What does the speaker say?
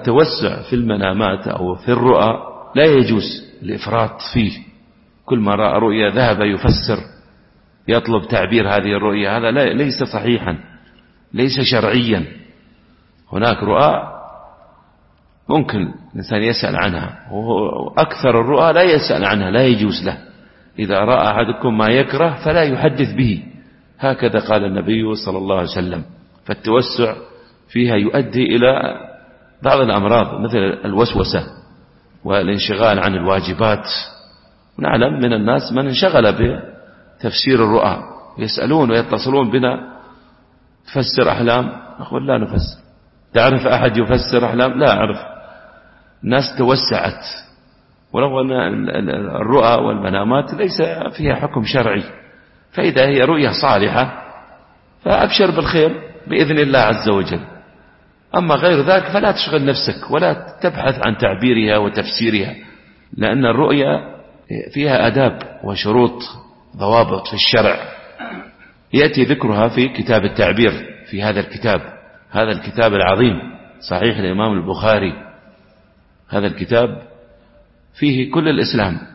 التوسع في المنامات أو في الرؤى لا يجوز الإفراط فيه. كل ما رأى رؤيا ذهب يفسر، يطلب تعبير هذه الرؤيا، هذا ليس صحيحا، ليس شرعيا. هناك رؤى ممكن الإنسان يسأل عنها، وأكثر الرؤى لا يسأل عنها، لا يجوز له. إذا رأى أحدكم ما يكره فلا يحدث به، هكذا قال النبي صلى الله عليه وسلم. فالتوسع فيها يؤدي إلى بعض الأمراض مثل الوسوسة والانشغال عن الواجبات. نعلم من الناس من انشغل بتفسير الرؤى، يسألون ويتصلون بنا: تفسر أحلام؟ نقول: لا نفسر. تعرف أحد يفسر أحلام؟ لا أعرف. الناس توسعت، ولو أن الرؤى والمنامات ليس فيها حكم شرعي، فإذا هي رؤية صالحة فأبشر بالخير بإذن الله عز وجل. أما غير ذلك فلا تشغل نفسك ولا تبحث عن تعبيرها وتفسيرها، لأن الرؤية فيها آداب وشروط، ضوابط في الشرع يأتي ذكرها في كتاب التعبير، في هذا الكتاب العظيم صحيح الإمام البخاري. هذا الكتاب فيه كل الإسلام